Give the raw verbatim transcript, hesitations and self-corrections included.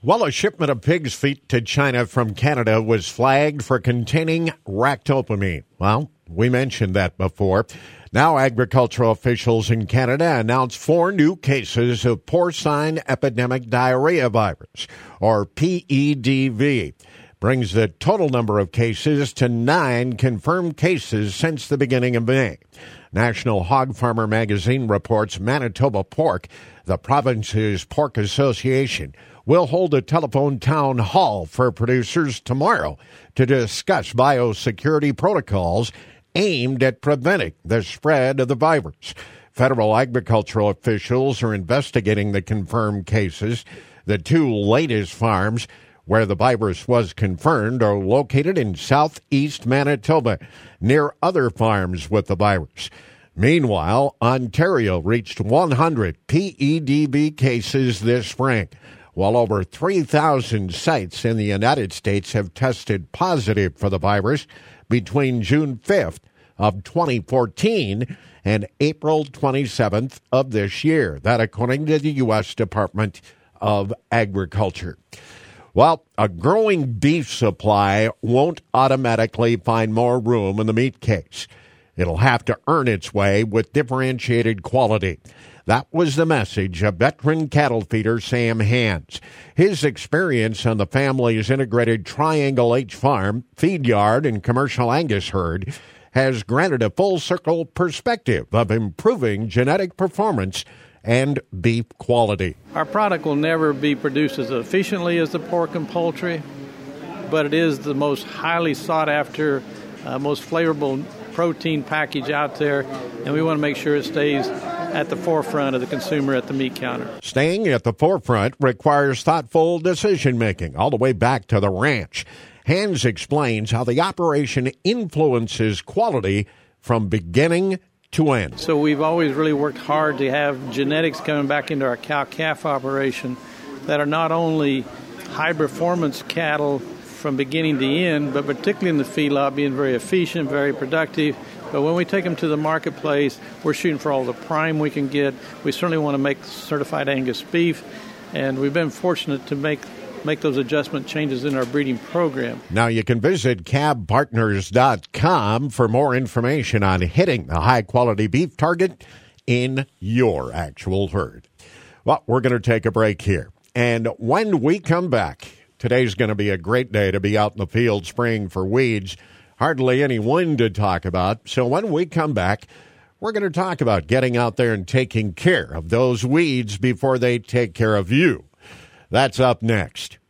Well, a shipment of pig's feet to China from Canada was flagged for containing ractopamine. Well, we mentioned that before. Now agricultural officials in Canada announced four new cases of porcine epidemic diarrhea virus, or P E D V. Brings the total number of cases to nine confirmed cases since the beginning of May. National Hog Farmer magazine reports Manitoba Pork, the province's pork association, will hold a telephone town hall for producers tomorrow to discuss biosecurity protocols aimed at preventing the spread of the virus. Federal agricultural officials are investigating the confirmed cases. The two latest farms where the virus was confirmed are located in southeast Manitoba, near other farms with the virus. Meanwhile, Ontario reached one hundred P E D V cases this spring, while over three thousand sites in the United States have tested positive for the virus between June fifth of twenty fourteen and April twenty-seventh of this year. That according to the U S Department of Agriculture. Well, a growing beef supply won't automatically find more room in the meat case. It'll have to earn its way with differentiated quality. That was the message of veteran cattle feeder Sam Hands. His experience on the family's integrated Triangle H farm, feed yard, and commercial Angus herd has granted a full-circle perspective of improving genetic performance and beef quality. Our product will never be produced as efficiently as the pork and poultry, but it is the most highly sought-after, uh, most flavorful protein package out there, and we want to make sure it stays at the forefront of the consumer at the meat counter. Staying at the forefront requires thoughtful decision-making all the way back to the ranch. Hands explains how the operation influences quality from beginning to end. So we've always really worked hard to have genetics coming back into our cow-calf operation that are not only high-performance cattle from beginning to end, but particularly in the feedlot being very efficient, very productive. But when we take them to the marketplace, we're shooting for all the prime we can get. We certainly want to make certified Angus beef, and we've been fortunate to make make those adjustment changes in our breeding program. Now you can visit cab partners dot com for more information on hitting the high-quality beef target in your actual herd. Well, we're going to take a break here. And when we come back, today's going to be a great day to be out in the field spraying for weeds. Hardly any wind to talk about. So when we come back, we're going to talk about getting out there and taking care of those weeds before they take care of you. That's up next.